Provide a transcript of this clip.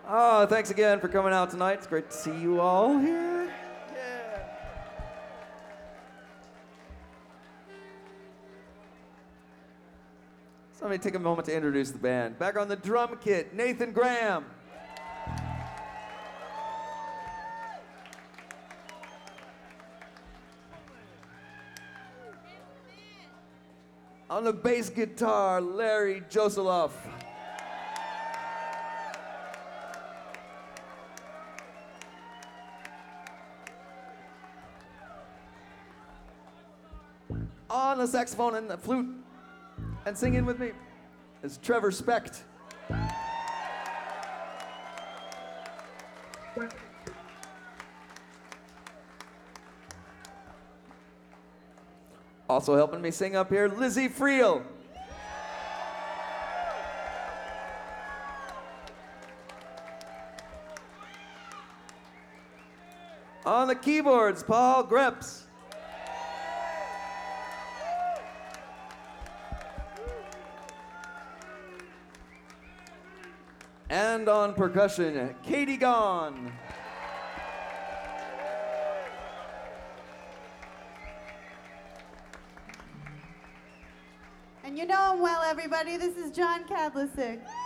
Oh, thanks again for coming out tonight. It's great to see you all here. So let me take a moment to introduce the band. Back on the drum kit, Nathan Graham. On the bass guitar, Larry Josoloff. On the saxophone and the flute, and singing with me is Trevor Specht. Also helping me sing up here, Lizzie Friel. On the keyboards, Paul Greps. And on percussion, Katie Gahn. And you know him well, everybody. This is John Kadlasick.